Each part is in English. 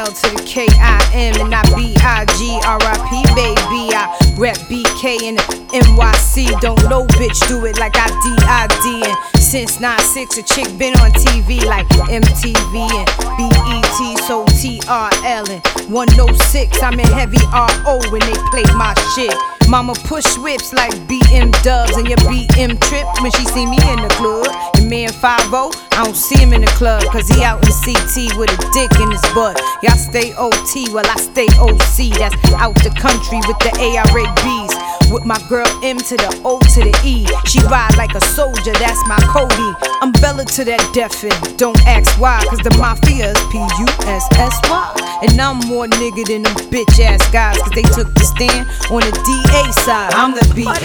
L to the K-I-M and not B-I-G-R-I-P, baby. I rep BK in the NYC. Don't no bitch do it like I D-I-D. And since 9-6, a chick been on TV like MTV and BET, so TRL and 106. I'm in heavy RO when they play my shit. Mama push whips like BM dubs and your BM trip when she see me in the club. And me and 5-0, I don't see him in the club, cause he out in CT with a dick in his butt. Y'all stay OT while I stay OC. That's out the country with the ARABs. With my girl M to the O to the E. She ride like a soldier, that's my Cody. I'm Bella to that deaf end. Don't ask why, cause the mafia is P-U-S-S-Y. And I'm more nigga than them bitch ass guys, cause they took the stand on the DA side. I'm the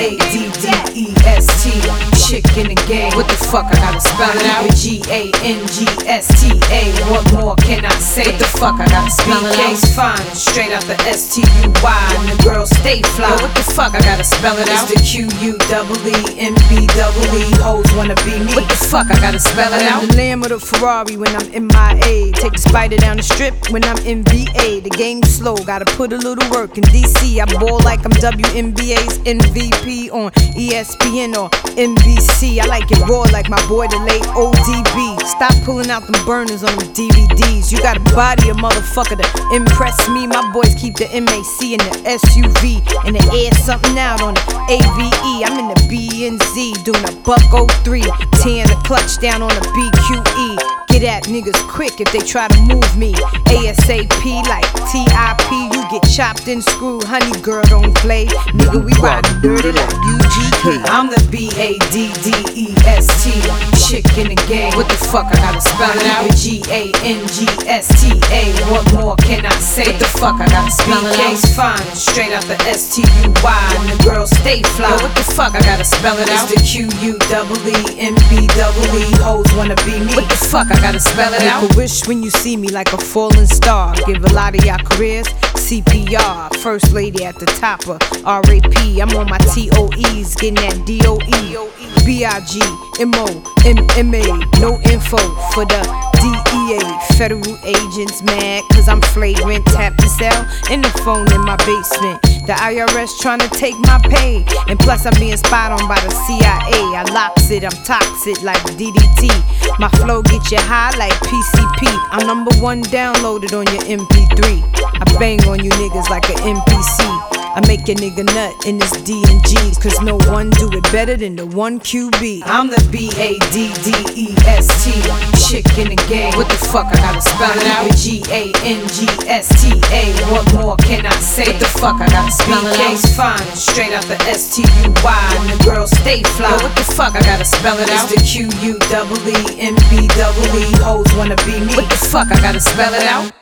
B-A-D-D-E-S-T. Chick in the game. What the fuck, I gotta spell it out? G-A-N-G-S-T-A. What more can I say? What the fuck, I gotta spell it out? BK's fine, straight out the S-T-U-Y. And the girls stay fly. What the fuck, I gotta spell it out? It's the Q-U-E-E-M-B-E-E. Hoes wanna be me. What the fuck, I gotta spell it out? I'm the lamb of the Ferrari when I'm in my A. Take the spider down the strip when I'm in VA. The game's slow, gotta put a little work in DC. I ball like I'm WNBA's MVP on ESPN or NBC. I like it raw like my boy the late ODB. Stop pulling out them burners on them DVDs. You gotta body a motherfucker to impress me. My boys keep the MAC in the SUV and the air something out on the AVE. I'm in the B&Z doing a buck 03, tearing the clutch down on the BQE. Get at niggas quick if they try to move me. ASAP like TIP, you get chopped and screwed. Honey girl, don't play. Nigga, we riding dirty like UGK. I'm the B-A-D-D-E-S-T. Chick in the game. What the fuck, I gotta spell it out? G-A-N-G-S-T-A. What more can I say? What the fuck, I gotta spell it out? BK's fine, straight out the S-T-U-Y. And the girls stay fly. What the fuck, I gotta spell it out? It's the Q-U-E-E-M-B-E-E. Hoes wanna be me. What the fuck, I gotta spell it out? Make a wish when you see me like a falling star. Give a lot of y'all careers CPR. First lady at the top of R.A.P. I'm on my TOEs, getting that DOE. B-I-G-M-O-M-M-A. No info for the DEA. Federal agents mad cause I'm flagrant. Tap the cell and the phone in my basement. The IRS tryna take my pay. And plus I'm being spied on by the CIA. I locks it, I'm toxic like DDT. My flow get you high like PCP. I'm #1 downloaded on your MP3. I bang on you niggas like an NPC. I make a nigga nut in this D&G's, cause no one do it better than the one QB. I'm the B-A-D-D-E-S-T. Chick in the game. What the fuck, I gotta spell it out? G-A-N-G-S-T-A. What more can I say? What the fuck, I gotta spell it out? BK's fine, straight out the S-T-U-Y. And the girls stay fly. What the fuck, I gotta spell it out? It's the Q-U-E-E-M-B-E-E. Hoes wanna be me. What the fuck, I gotta spell it out?